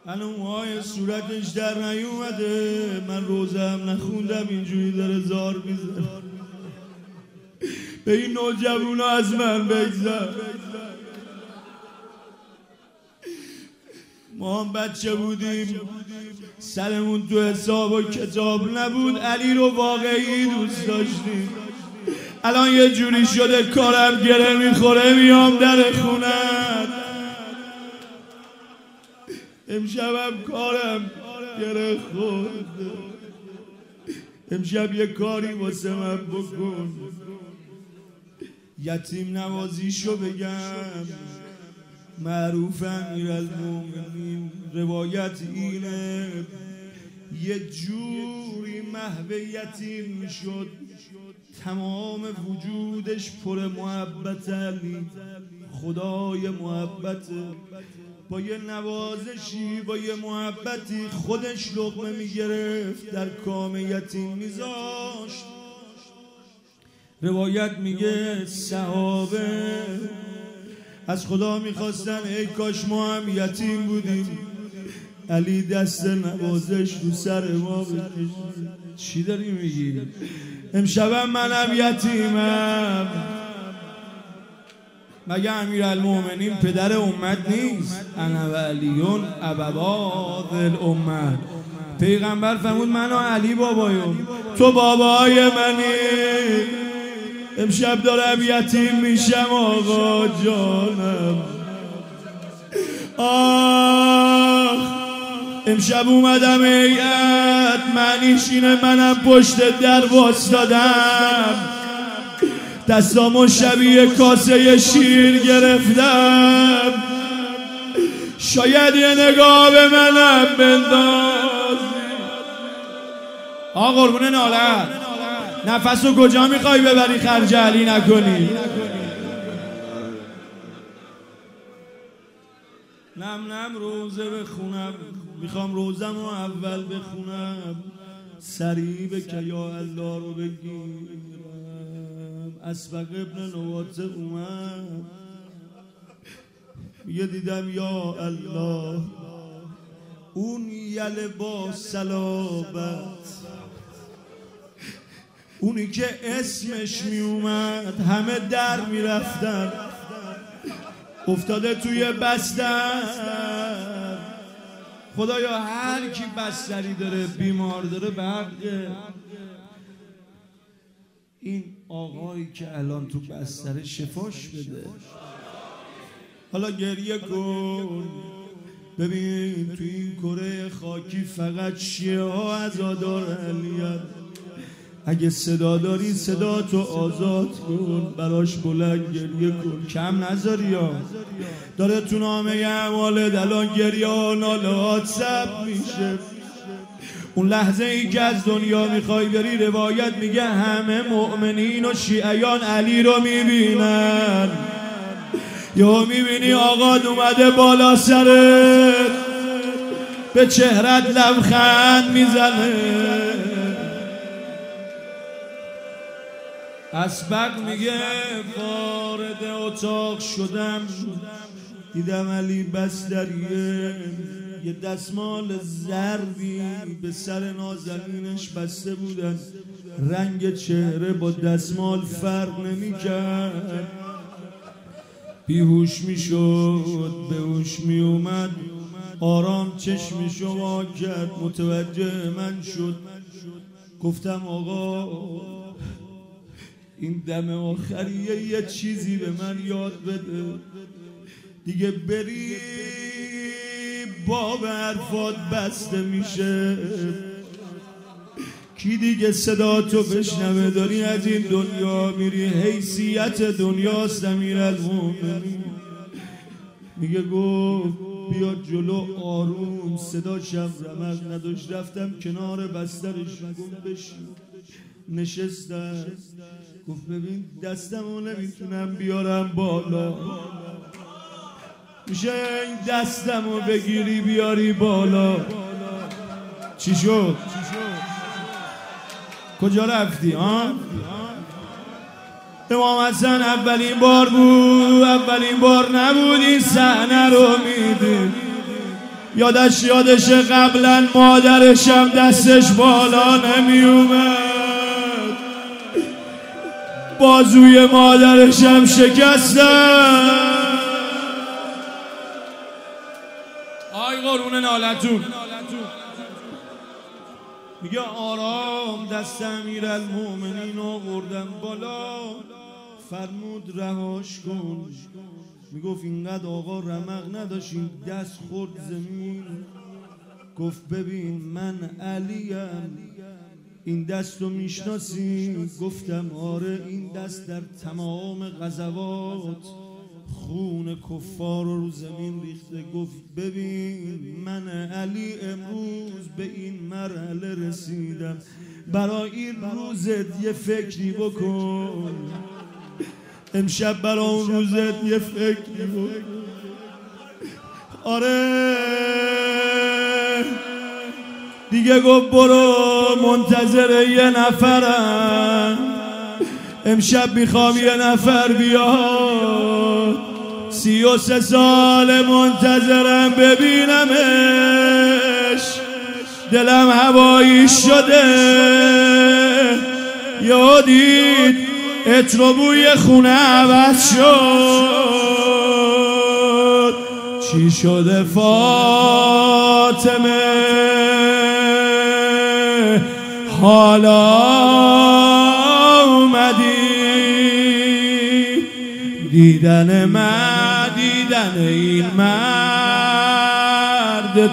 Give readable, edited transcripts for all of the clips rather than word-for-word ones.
الان موهای صورتش در نیومده، من روزه هم نخوندم اینجوری داره زار میزنه. به این نوجوونا از من بگذر. ما هم بچه بودیم سرمون تو حساب و کتاب نبود، علی رو واقعی دوست داشتیم. الان یه جوری شده کارم گره میخوره میام در خونت. امشبم کارم گره خورده. امشب یه کاری واسه من بکن. یتیم نوازیشو بگم، معروف امیرالمومنین روایت اینه یه جوری محو یتیم میشد تمام وجودش پر محبت علی، خدای محبت، با یه نوازشی با یه محبتی خودش لقمه میگرفت در کام یتیم میذاشت. روایت میگه صحابه از خدا میخواستن ای کاش ما هم یتیم بودیم. علی دست نوازش رو سر ما بکشید. چی داری میگی؟ امشبم منم یتیمم. مگه امیرالمومنین پدر امت نیست؟ انا و علیون ابواب الامه. پیغمبر فرمود من و علی بابایم، تو بابای منی. امشب دارم یتیم میشم آقا جانم. آخ امشب اومدم هیئت، معنیش اینه منم پشت در واسدادم، دستامو شبیه کاسه شیر گرفتم. شاید یه نگاه به منم بندازی. آقا قربون نالت، نفسو کجا میخوای ببری خرج علی نکنی؟ نم روزه بخونم، میخوام روزم رو اول بخونم، سریع بکه یا الله رو بگیرم. اسبق ابن نواته اومد میگه دیدم یا الله اون یله با صلابت، اونی که اسمش می اومد همه در می رفتن، افتاده توی بستر. خدایا هر کی بستری داره بیمار داره به حق این آقایی که الان تو بستره شفاش بده. حالا گریه کن ببین تو این کره خاکی فقط شیعه ها عزادار علیت. اگه صدا داری صدا تو آزاد کن، براش بلند گریه کن، کم نذاری. ها داره تو نامه اعمال الان گریه ها نالهات ثبت میشه. اون لحظه ای که از دنیا میخوای بری، روایت میگه همه مؤمنین و شیعیان علی رو میبینن. یا میبینی آقاد اومده بالا سرت به چهرت لبخند میزنه. اسبق میگه وارد اتاق شدم دیدم علی بستریه، یه دستمال زردی به سر نازنینش بسته بودن، رنگ چهره با دستمال فرق نمی‌کرد. بیهوش میشد به هوش میومد، آرام چشمشو وا کرد، متوجه من شد. گفتم آقا این دم آخریه یه چیزی به من یاد بده دیگه بری باب حرفات بسته میشه. کی دیگه صدا تو بشنوه؟ داری از این دنیا میری، حیثیت دنیاست. امیرالمومنین میگه گفت بیا جلو آروم، صداشم رمق نداشت، رفتم کنار بسترش، گفت بشین. نشستم، گفت ببین دستمو نمیتونم بیارم بالا، میشه این دستمو بگیری بیاری بالا؟ چی شد؟ کجا رفتی؟ امام حسن اولین بار بود، اولین بار نبود این صحنه رو میدید. یادشه قبلا مادرشم دستش بالا نمی اومد، بازوی مادرشم شکستم. آی قرون نالتون میگه آرام دست امیرالمومنین آوردم بالا، فرمود رهاش کن. میگفت اینقدر آقا رمق نداشت، این دست خورد زمین. گفت ببین من علیم، این دست رو میشناسی؟ گفتم آره، این دست در تمام غزوات خون کفار رو زمین ریخته. گفت ببین من علی امروز به این مرحله رسیدم، برای این روزت یه فکری بکن، امشب برای اون روزت یه فکری بکن. آره دیگه گفت برو منتظر یه نفرم، امشب میخوام یه نفر بیاد، 33 سال منتظرم ببینمش، دلم هوایی شده. یا دید عطر و بوی خونه عوض شد. چی شده فاطمه حالا اومدی؟ دیدن این مرد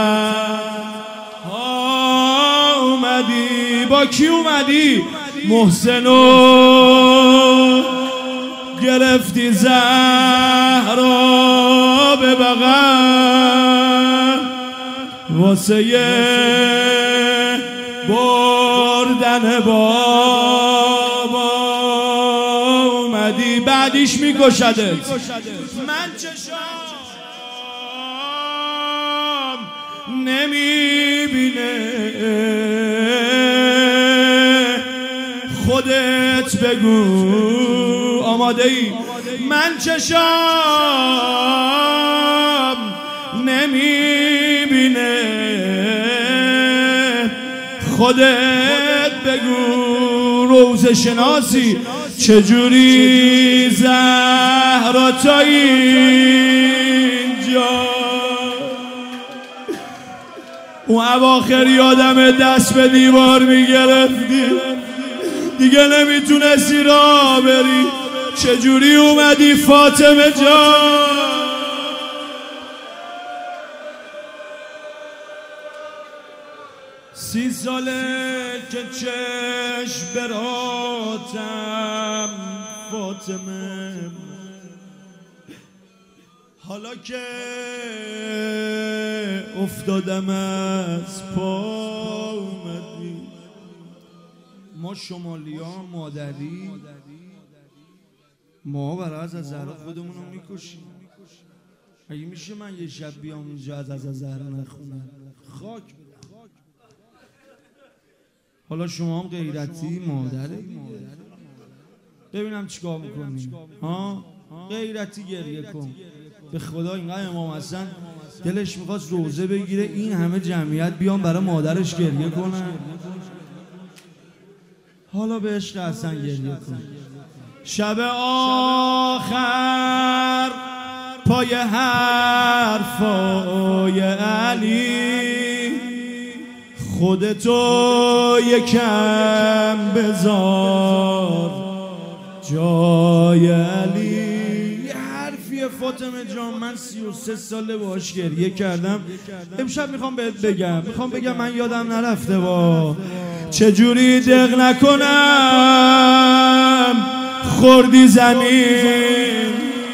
تنها اومدی. با کی اومدی؟ محسنو گرفتی زهرا به بغل، واسه بردن بابا اومدی. بعدیش میکشدت. من چشام نمیبینه، خودت بگو آماده ای؟ من چشام نمیبینه، خودت بگو. روزه شناسی چجوری زهرا تا اینجا؟ اون اواخر یادم دست به دیوار میگرفتی، دیگه نمیتونستی راه بری. چجوری اومدی فاطمه جان؟ 30 ساله که چشم براتم فاطمه، حالا که افتادم از پا اومدی. ما شمالی ها مادری، ما برای از زهرا خودمون رو میکشیم. اگه میشه من یه شب بیام اونجا از زهرا نخونم؟ خاک بدم. حالا شما هم غیرتی مادره، ببینم چیکار میکنی. ها غیرتی گریه کن. به خدا اینقدر امام حسن دلش میخواست روزه بگیره این همه جمعیت بیان برای مادرش گریه کنن. حالا به عشق حسن گریه کن. شب آخر پای حرفای علی، خودتو یکم بذار جای علی. یه حرفیه فاطمه جان، من 33 ساله باهاش گریه کردم. امشب میخوام بهت بگم، من یادم نرفته با چجوری دق نکنم خوردی زمین.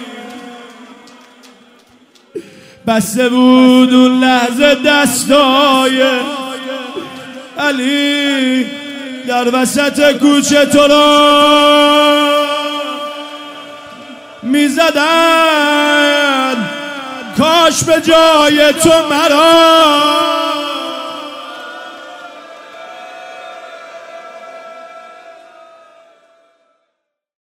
بسته بود اون لحظه دستای علی در وسط کوچه تو را میزدن، کاش به جای تو مرا